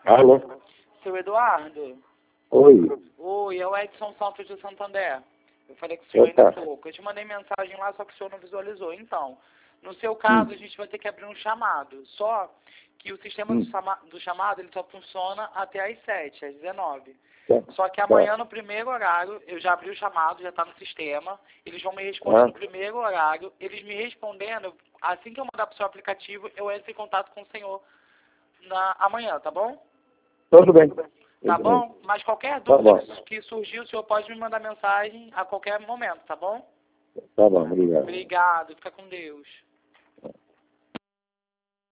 Alô? Seu Eduardo? Oi. Oi, é o Edson Santos de Santander. Eu falei com o senhor ainda há pouco. Eu te mandei mensagem lá, só que o senhor não visualizou. Então, no seu caso, a gente vai ter que abrir um chamado. Só que o sistema do chamado, ele só funciona até às 7, às 19. Só que amanhã, no primeiro horário, eu já abri o chamado, já está no sistema. Eles vão me responder no primeiro horário. Eles me respondendo, assim que eu mandar para o seu aplicativo, eu entro em contato com o senhor amanhã, tá bom? Tudo bem. Tá bom? Mas qualquer dúvida que surgir, o senhor pode me mandar mensagem a qualquer momento, tá bom? Tá bom, obrigado. Obrigado, fica com Deus.